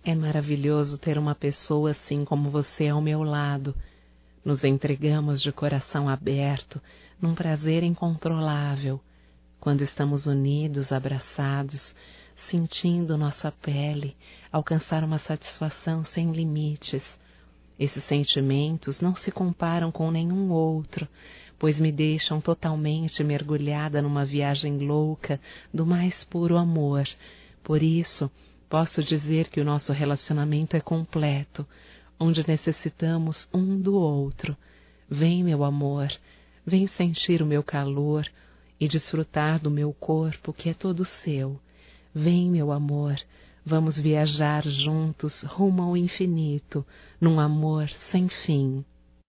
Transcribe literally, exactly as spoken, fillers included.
É maravilhoso ter uma pessoa assim como você ao meu lado. Nos entregamos de coração aberto, num prazer incontrolável. Quando estamos unidos, abraçados, sentindo nossa pele alcançar uma satisfação sem limites. Esses sentimentos não se comparam com nenhum outro, pois me deixam totalmente mergulhada numa viagem louca do mais puro amor. Por isso, posso dizer que o nosso relacionamento é completo, onde necessitamos um do outro. Vem, meu amor, vem sentir o meu calor e desfrutar do meu corpo que é todo seu. Vem, meu amor, vamos viajar juntos rumo ao infinito, num amor sem fim.